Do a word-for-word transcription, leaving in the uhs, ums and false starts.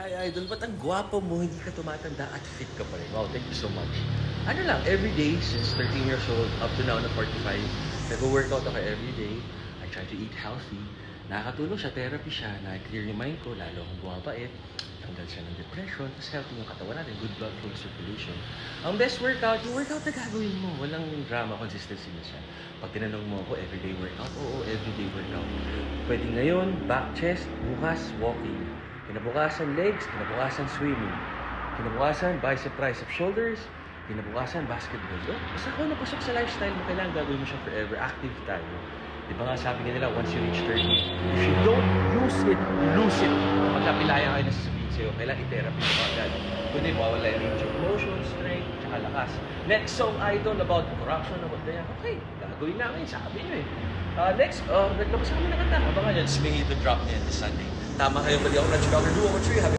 Hi, Idol. Ba't ang gwapo mo? Hindi ka tumatanda at fit ka pa rin. Wow, thank you so much. Ano lang, everyday, since thirteen years old, up to now na forty-five, nag-workout ako everyday. I try to eat healthy. Nakakatulong siya, therapy siya, na-clear yung mind ko, lalo akong bumabait. Tanggal siya ng depression, tapos healthy yung katawan natin, good blood flow circulation. Ang best workout, yung workout na gagawin mo. Walang drama, consistency na siya. Pag tinanong mo ako, everyday workout? Oo, everyday workout. Pwede ngayon, back, chest, bukas, walking. Kinabukasan, legs, kinabukasan, swimming. Kinabukasan, bicep, tricep, shoulders. Kinabukasan, basketball. Oh, basta kung napasok sa lifestyle mo, kailangan gagawin mo siya forever. Active tayo. Di ba nga sabi nga nila, once you reach thirty, if you don't use it, lose it. Magkapilayan kayo na sasabihin sa'yo, kailangan i-therapy mo agad. Kundi mawala yung range of motion, strength, tsaka lakas. Next song, Idol, about corruption, about the okay, gagawin namin, sabi nyo eh. Uh, next, uh, naglabas kami na kanta. Abangan yan, swing it to drop niyan this Sunday. Tama kayo, bali ako na Chicago Duo, three,